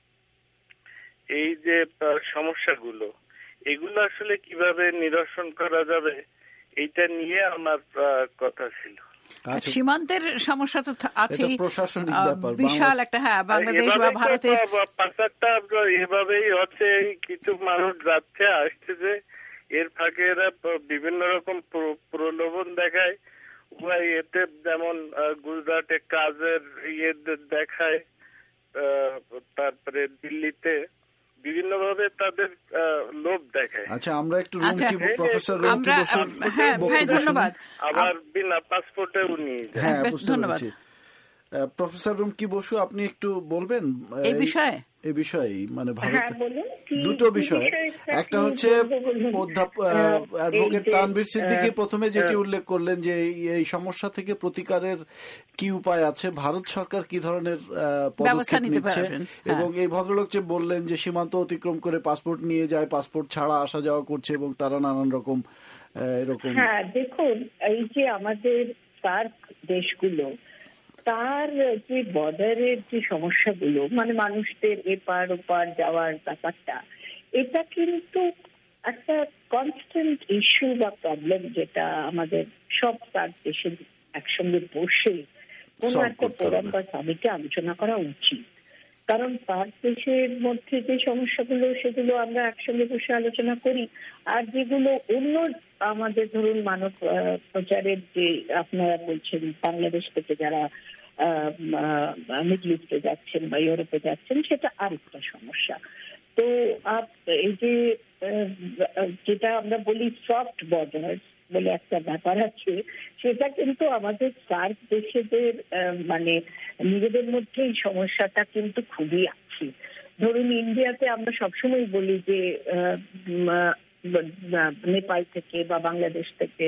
এই যে সমস্যাগুলো, এগুলো আসলে কিভাবে নিরসন করা যাবে এইটা নিয়ে আমার কথা ছিল। সীমান্তের সমস্যা তো আছে, বিশাল একটা। হ্যাঁ, বাংলাদেশ বা ভারতের পাচারটা এভাবেই হচ্ছে, কিছু মানুষ যাচ্ছে আসতেছে, এর ফাঁকে এরা বিভিন্ন রকম প্রলোভন দেখায়। এতে যেমন গুজরাটে কাজের ইয়ে দেখায়, তারপরে দিল্লিতে বিভিন্ন ভাবে তাদের লোভ দেখায়। আচ্ছা আমরা একটু রুম কি প্রফেসর রুম কি বসুন। হ্যাঁ ভাই ধন্যবাদ। আবার বিনা পাসপোর্টেও নিয়ে যায়। হ্যাঁ বুঝতে পারছি। প্রফেসর রুম কি বসু আপনি একটু বলবেন এই বিষয়ে? এই বিষয়ে মানে ভারত দুটো বিষয়, একটা হচ্ছে অ্যাডভোকেট তানভীর সিদ্দিকী প্রথমে যেটি উল্লেখ করলেন যে এই সমস্যা থেকে প্রতিকারের কি উপায় আছে, ভারত সরকার কি ধরনের পদক্ষেপ নিচ্ছে, এবং এই ভদ্রলোক যে বললেন যে সীমান্ত অতিক্রম করে পাসপোর্ট নিয়ে যায়, পাসপোর্ট ছাড়া আসা যাওয়া করছে এবং তারা নানান রকম এরকম। হ্যাঁ দেখুন, এই যে আমাদের সার্ক দেশগুলো, তার যে বর্ডারের যে সমস্যাগুলো, মানে মানুষদের এপার ওপার যাওয়ার ব্যাপারটা, এটা কিন্তু একটা কনস্ট্যান্ট ইস্যু বা প্রবলেম, যেটা আমাদের সব সার্ক দেশে একসঙ্গে বসে কোন একটা ফোরাম বা সামিটে আলোচনা করা উচিত। কারণ তার দেশের মধ্যে যে সমস্যাগুলো সেগুলো আমরা একসঙ্গে বসে আলোচনা করি, আর যেগুলো অন্য আমাদের ধরুন মানব প্রচারের যে আপনারা বলছেন বাংলাদেশ থেকে যারা মিডল ইস্টে যাচ্ছেন বা ইউরোপে যাচ্ছেন, সেটা আরেকটা সমস্যা। তো এই যে যেটা আমরা বলি সফট বর্ডার বলে একটা ব্যাপার আছে, সেটা কিন্তু আমাদের সার্ক দেশেদের মানে নিজেদের মধ্যে এই সমস্যাটা কিন্তু খুবই আছে। ধরুন ইন্ডিয়াতে আমরা সবসময় বলি যে নেপাল থেকে বা বাংলাদেশ থেকে,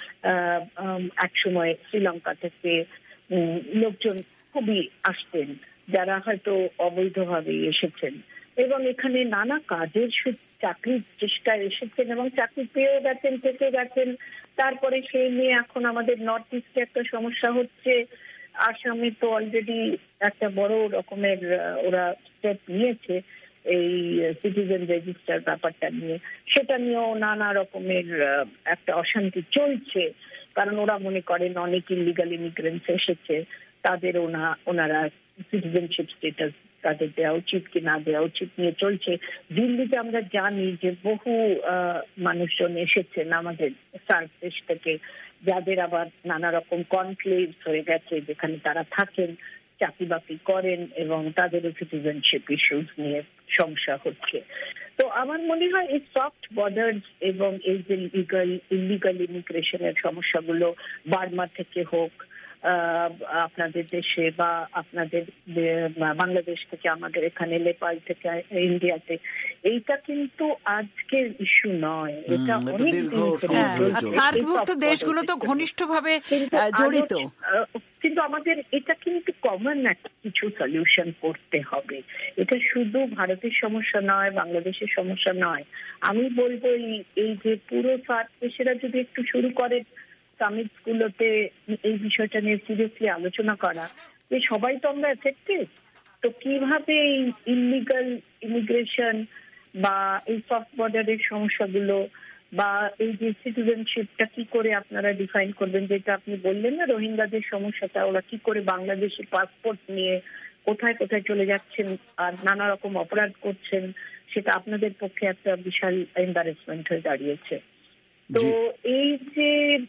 এক সময় শ্রীলঙ্কা থেকে লোকজন খুবই আসতেন যারা হয়তো অবৈধভাবে এসেছেন এবং এখানে নানা কাজের চাকরির চেষ্টায় এসেছেন এবং চাকরি পেয়েও গেছেন, থেকে গেছেন। তারপরে সেই নিয়ে এখন আমাদের নর্থ ইস্টে একটা সমস্যা হচ্ছে। আসামে তো অলরেডি একটা বড় রকমের ওরা স্টেপ নিয়েছে এই সিটিজেন রেজিস্টার ব্যাপারটা নিয়ে, সেটা নিয়েও নানা রকমের একটা অশান্তি চলছে। কারণ ওরা মনে করেন অনেক ইলিগাল ইমিগ্রেন্টস এসেছে, তাদের ওনা ওনারা সিটিজেনশিপ স্ট্যাটাস তাদের দেওয়া উচিত কি না দেওয়া উচিত নিয়ে চলছে। দিল্লিতে আমরা জানি যে বহু মানুষজন এসেছেন আমাদের সার্ক দেশ থেকে, যাদের আবার নানা রকম কনফ্লিক্ট হয়ে গেছে, যেখানে তারা থাকেন, চাকরি বাকরি করেন এবং তাদেরও সিটিজেনশিপ ইস্যুস নিয়ে সমস্যা হচ্ছে। তো আমার মনে হয় এই সফট বর্ডার এবং এই যে লিগাল ইলিগাল ইমিগ্রেশনের সমস্যাগুলো বার্মা থেকে হোক, আপনাদের দেশে বা আপনাদের বাংলাদেশ থেকে আমাদের এখানে, নেপাল থেকে ইন্ডিয়াতে, এইটা কিন্তু আজকের ইস্যু নয়, এটা অনেক সার্কভুক্ত দেশগুলো তো ঘনিষ্ঠভাবে জড়িত। কিন্তু আমাদের এটা কিন্তু কমন একটা কিছু সলিউশন করতে হবে। এটা শুধু ভারতের সমস্যা নয়, বাংলাদেশের সমস্যা নয়। আমি বলবো এই যে পুরো সার্ক দেশেরা যদি একটু শুরু করে সামিট গুলোতে এই বিষয়টা নিয়ে সিরিয়াসলি আলোচনা করা, যে সবাই তো আমরা এফেক্টেড, তো কিভাবে এই ইলিগাল ইমিগ্রেশন বা এই সফট বর্ডারের সমস্যাগুলো বা এই যে সিটিজেনশিপটা কি করে আপনারা ডিফাইন করবেন, যেটা আপনি বললেন না রোহিঙ্গাদের সমস্যাটা, ওরা কি করে বাংলাদেশি পাসপোর্ট নিয়ে কোথায় কোথায় চলে যাচ্ছেন আর নানা রকম অপরাধ করছেন, সেটা আপনাদের পক্ষে একটা বিশাল এম্বারেসমেন্ট হয়ে দাঁড়িয়েছে। তো এই যে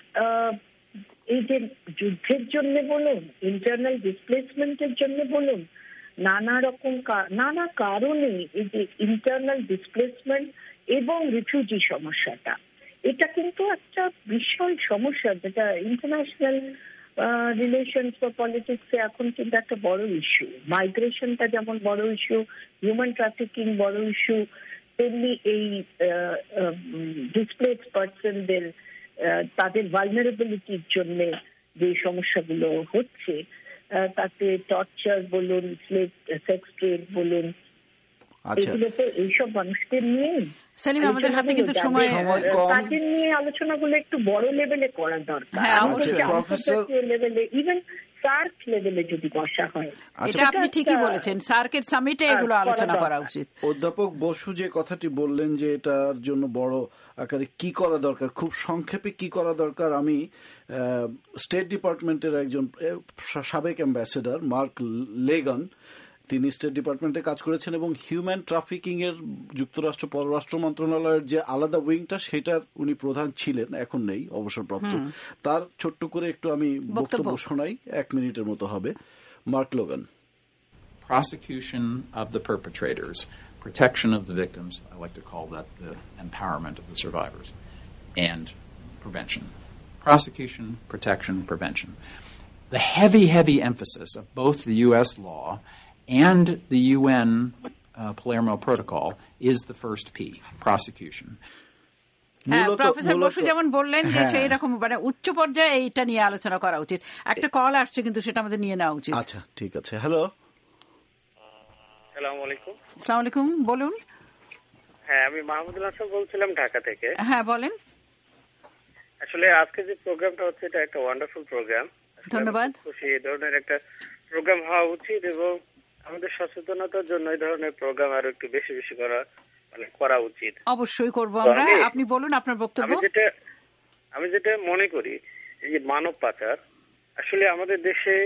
এই যে যুদ্ধের জন্য বলুন, ইন্টারনাল ডিসপ্লেসমেন্টের জন্য বলুন, নানা রকম নানা কারণে এই যে ইন্টারনাল ডিসপ্লেসমেন্ট এবং রিফিউজি সমস্যাটা, এটা কিন্তু একটা বিশাল সমস্যা, যেটা ইন্টারন্যাশনাল রিলেশনস বা পলিটিক্সে এখন কিন্তু একটা বড় ইস্যু। মাইগ্রেশনটা যেমন বড় ইস্যু, হিউম্যান ট্রাফিকিং বড় ইস্যু, তেমনি এই ডিসপ্লেসড পার্সনদের তাদের ভালনারেবিলিটির জন্য যে সমস্যাগুলো হচ্ছে, তাতে টর্চার বলুন, স্লেভ সেক্স ট্রেড বলুন, এগুলো তো এইসব মানুষদের নিয়েই তাদের নিয়ে আলোচনাগুলো একটু বড় লেভেলে করা দরকার। লেভেলে, ইভেন সার্ক লেভেলে যদি বসা হয়, এটা আপনি ঠিকই বলেছেন, সার্কের সামিটে এগুলো আলোচনা করা উচিত। অধ্যাপক বসু যে কথাটি বললেন যে এটার জন্য বড় আকারে কি করা দরকার, খুব সংক্ষেপে কি করা দরকার, আমি স্টেট ডিপার্টমেন্টের একজন সাবেক অ্যাম্বাসেডর মার্ক লেগান, তিনি স্টেট ডিপার্টমেন্টে কাজ করেছেন এবং হিউম্যান ট্রাফিকিং এর যুক্তরাষ্ট্র পররাষ্ট্র মন্ত্রণালয়ের যে আলাদা উইংটা সেটার উনি প্রধান ছিলেন, এখন নেই, অবসরপ্রাপ্ত। তার ছোট্ট করে একটু আমি বক্তব্য শোনাই, এক মিনিটের মতো হবে। Mark Logan. Prosecution of the perpetrators, protection of the victims, I like to call that the empowerment of the survivors, and prevention. Prosecution, protection, prevention. The heavy, heavy emphasis of both the U S law and the U N uh, Palermo Protocol is the first P, prosecution. Professor Basu যেমন বললেন যে সেই রকম মানে উচ্চ পর্যায়ে এইটা নিয়ে আলোচনা করা উচিত। একটা কল আসছে কিন্তু সেটা আমাদের নিয়ে নেওয়া উচিত। আচ্ছা, ঠিক আছে। হ্যালো, আসসালামু আলাইকুম। আসসালামু আলাইকুম, বলুন। হ্যাঁ, আমি মাহমুদুল হাসান বলছিলাম ঢাকা থেকে। হ্যাঁ, বলেন। আসলে আজকে যে প্রোগ্রামটা হচ্ছে এটা একটা ওয়ান্ডারফুল প্রোগ্রাম, ধন্যবাদ। খুশি এই ধরনের একটা প্রোগ্রাম হওয়া উচিত এবং আমাদের সচেতনতার জন্য এই ধরনের প্রোগ্রাম আরো একটু বেশি বেশি করা মানে করা উচিত। অবশ্যই করব আমরা। আপনি বলুন আপনার বক্তব্য। আমি যেটা আমি যেটা মনে করি, এই যে মানব পাচার, আসলে আমাদের দেশে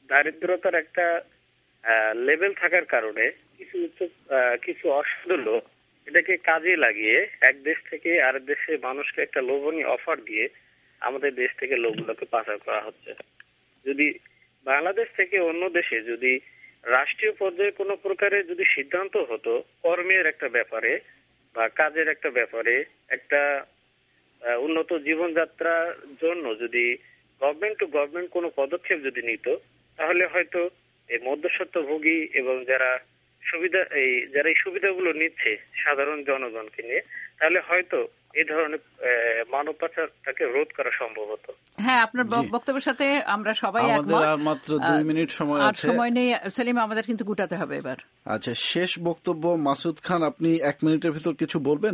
দারিদ্রতার একটা লেভেল থাকার কারণে কিছু কিছু অসাধু লোক এটাকে কাজে লাগিয়ে এক দেশ থেকে আরেক দেশে মানুষকে একটা লোভনীয় অফার দিয়ে আমাদের দেশ থেকে লোকগুলোকে পাচার করা হচ্ছে। যদি বাংলাদেশ থেকে অন্য দেশে যদি রাষ্ট্রীয় পর্যায়ে কোনো প্রকারের যদি সিদ্ধান্ত হতো কর্মের একটা ব্যাপারে বা কাজের একটা ব্যাপারে, একটা উন্নত জীবনযাত্রার জন্য যদি গভর্নমেন্ট টু গভর্নমেন্ট কোনো পদক্ষেপ যদি নিত, তাহলে হয়তো এই মধ্যস্বত্বভোগী এবং যারা সুবিধা এই যারা এই সুবিধাগুলো নিচ্ছে সাধারণ জনগণকে নিয়ে, তাহলে হয়তো এই ধরনের মানব পাচারটাকে রোধ করা সম্ভব হতো। হ্যাঁ, আপনার বক্তব্যের সাথে আমরা সবাই একমত। আর মাত্র দুই মিনিট সময় আছে, সময় নেই সেলিম, আমাদের কিন্তু গুটাতে হবে এবার। আচ্ছা, শেষ বক্তব্য মাসুদ খান, আপনি এক মিনিটের ভিতর কিছু বলবেন?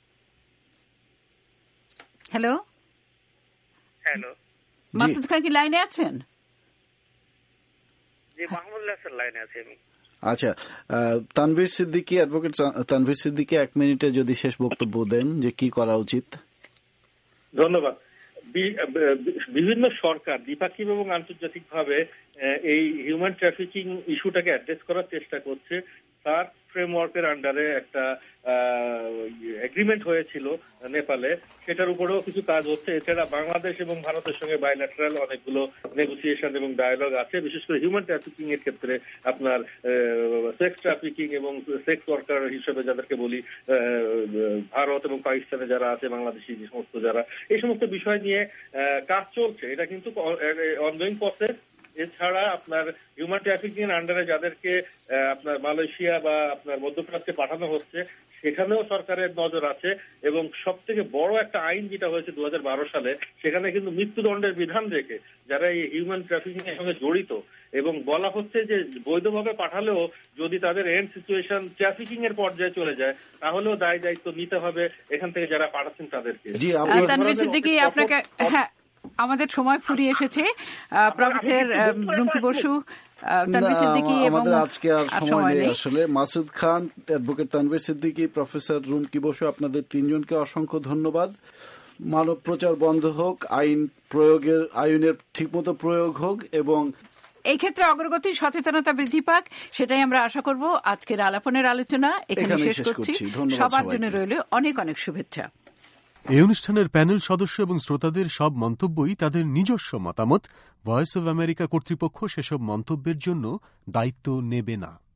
হ্যালো হ্যালো মাসুদ খান কি লাইনে আছেন? জি, মাহমুদুল্লাহ স্যার লাইনে আছি আমি। আচ্ছা, তানভীর সিদ্দিকী, অ্যাডভোকেট তানভীর সিদ্দিকী, এক মিনিটে যদি শেষ বক্তব্য দেন যে কি করা উচিত। ধন্যবাদ। বিভিন্ন সরকার দ্বিপাক্ষিক এবং আন্তর্জাতিকভাবে এই হিউম্যান ট্রাফিকিং ইস্যুটাকে অ্যাড্রেস করার চেষ্টা করছে। তার ফ্রেমওয়ার্কের আন্ডারে একটা এগ্রিমেন্ট হয়েছিল নেপালে, সেটার উপরেও কিছু কাজ হচ্ছে। এছাড়া বাংলাদেশ এবং ভারতের সঙ্গে বাইল্যাটারাল অনেকগুলো নেগোসিয়েশন এবং ডায়ালগ আছে, বিশেষ করে হিউম্যান ট্রাফিকিং এর ক্ষেত্রে আপনার সেক্স ট্রাফিকিং এবং সেক্স ওয়ার্কার হিসেবে যাদেরকে বলি ভারত এবং পাকিস্তানে যারা আছে, বাংলাদেশি যে সমস্ত যারা, এই সমস্ত বিষয় নিয়ে কাজ চলছে। এটা কিন্তু অনগোয়িং প্রসেস। এছাড়া আপনার হিউম্যান ট্রাফিকিং এর আন্ডারে যাদেরকে আপনার মালয়েশিয়া বা আপনার মধ্যপ্রাচ্যে পাঠানো হচ্ছে, সেখানেও সরকারের নজর আছে। এবং সব থেকে বড় একটা আইন যেটা হয়েছে দু হাজার বারো সালে, সেখানে কিন্তু মৃত্যুদণ্ডের বিধান রেখে যারা এই হিউম্যান ট্রাফিকিং এর সঙ্গে জড়িত, এবং বলা হচ্ছে যে বৈধভাবে পাঠালেও যদি তাদের এন্ড সিচুয়েশন ট্রাফিকিং এর পর্যায়ে চলে যায়, তাহলেও দায় দায়িত্ব নিতে হবে এখান থেকে যারা পাঠাচ্ছেন তাদেরকে। তানভীর সিদ্দিকী, আপনাকে হ্যাঁ আমাদের সময় ফুরিয়ে এসেছে। প্রফেসর রুমকি বসু, তানভীর সিদ্দিকী এবং আমাদের আজকে আর সময় নেই আসলে। মাসুদ খান, অ্যাডভোকেট তানভীর সিদ্দিকী, প্রফেসর রুমকি বসু, আপনাদের তিনজনকে অসংখ্য ধন্যবাদ। মানব প্রচার বন্ধ হোক, আইন প্রয়োগের আইনের ঠিকমতো প্রয়োগ হোক এবং এই ক্ষেত্রে অগ্রগতি সচেতনতা বৃদ্ধি পাক, সেটাই আমরা আশা করব। আজকের আলাপনের আলোচনা এখানে শেষ করছি। সবার জন্য রইল অনেক অনেক শুভেচ্ছা। এই অনুষ্ঠানের প্যানেল সদস্য এবং শ্রোতাদের সব মন্তব্যই তাদের নিজস্ব মতামত। ভয়েস অব আমেরিকা কর্তৃপক্ষ সেসব মন্তব্যের জন্য দায়িত্ব নেবে না।